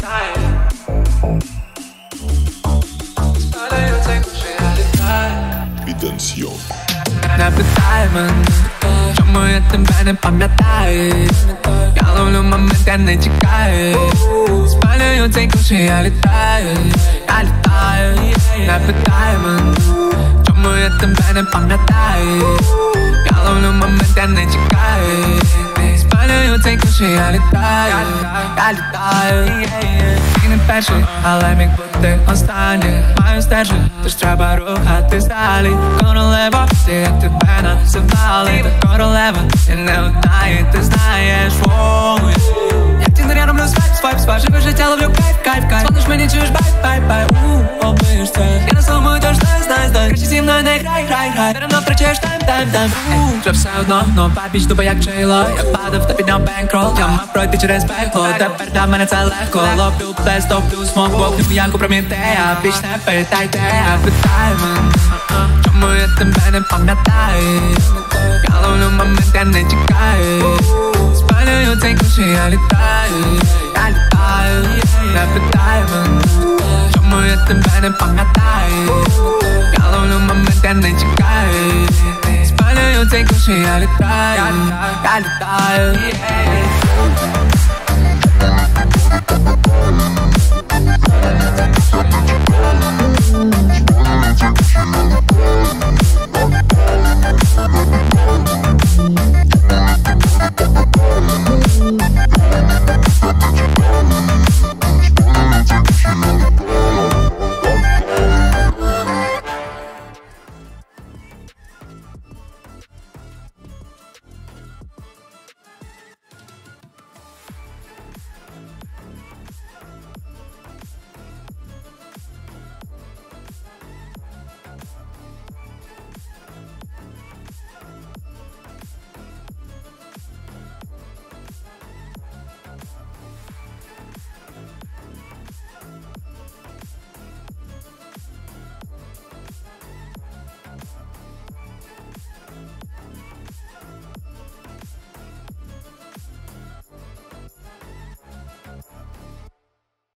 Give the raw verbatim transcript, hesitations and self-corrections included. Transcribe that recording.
Підансьйон. Не питай мене, чому я тебе не пам'ятаю. Я ловлю момент, я не чекаю. Спалюю цей куш, і я літаю, я літаю. Не питай мене, чому я тебе не пам'ятаю. Я ловлю момент, я не чекаю. Спалюю цей куш, і я літаю, я літаю. Ти не перший, але міг бути останній. Маю стежити, тож треба рухатись далі. Королева, ти як тебе називали. Та королева, ти не одна і ти знаєш. Воу, як тіндер я роблю свайп, свайп, свайп. Живе життя, ловлю кайф, кайф, кайф. Смотриш мені, чуєш бай, бай, бай. Ууу, обмиєш це. Я не сломую, тож знай, знай, знай. Краще зі мною не грай, грай, грай. Ти равно втрачаєш тайм, тайм, тайм. Ууу, вже все одно, но бабіч дуба як Джейло. Я падав та підняв бенкрол. Я мав пройти через пекло. Тепер для мене це легко. Лоплю плес, топлю смок, вогню янку Промітея. Біч не питайте, не питай мене, чому я тебе не пам'ятаю. Я ловлю момент, я не чекаю. Спалюю цей куш, і я літаю, я літаю. Не питай мене, чому я тебе не пам'ятаю. Я ловлю момент, я не чекаю. Спалюю цей куш, і я літаю, я літаю. Спалюю цей куш, і я літаю.